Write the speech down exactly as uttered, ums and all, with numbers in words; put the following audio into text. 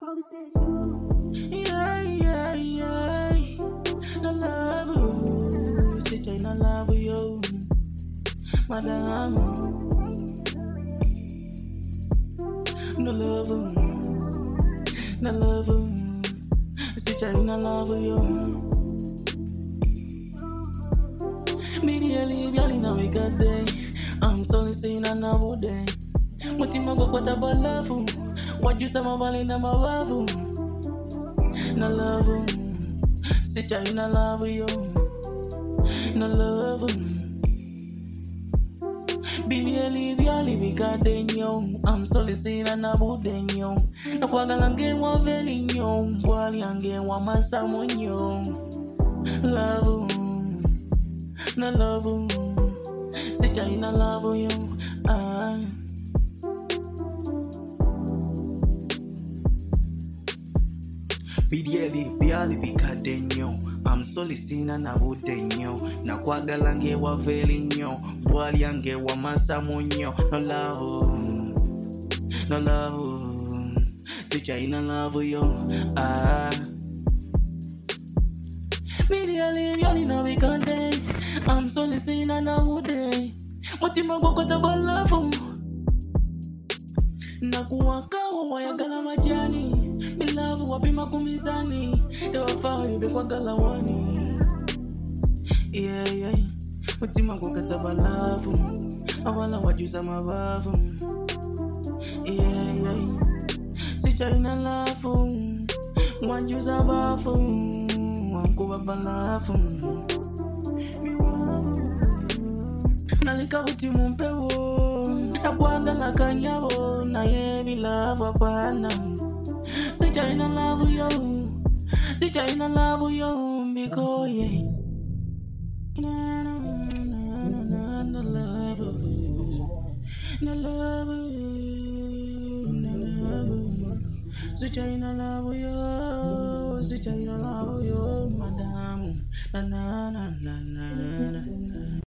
Yeah, yeah, yeah. No love you. Say China love you, madam. No love you. No love you. Say China love you. Medially, really now we got day. I'm slowly saying I know day. Mutima go kwata balafu. What you say my bali na mawavu. No love you. Say China love you. No love you. Medially, really we got day yo. I'm slowly saying I know day yo. No kwagalange wa veli yo. Wali ange wa masamu yo. Love you. No love you. Say China love you. Ah. Bidieli biali bikadenyo. I'm solely sina na budenyo. Na kwagalange wa velinyo. Bwali ange wa masamunyo. No love. No love. Say China love you. Ah. Bidieli biali na bikade. I'm solely sina na budenyo. Mutima go kwata balafu. Na kuwakawa wayagala majani. Bilavu wapima kumizani. Dewafari bekwa galawani. Yeah, yeah. Mutima go kata balafu. Awala wajuza mabavu. Yeah, yeah. Si China lafu. Wajuza bafu. Wankuwa balafu. Nalika uti mumpewo. Nakuaga la kanyabo. Na ye bilavu apana. Si China love you. Si China love you. Biko ye. Na na na na na love you. Na love you. Na love you. Si China love you. Si China love you. Madam. Na na na na na na.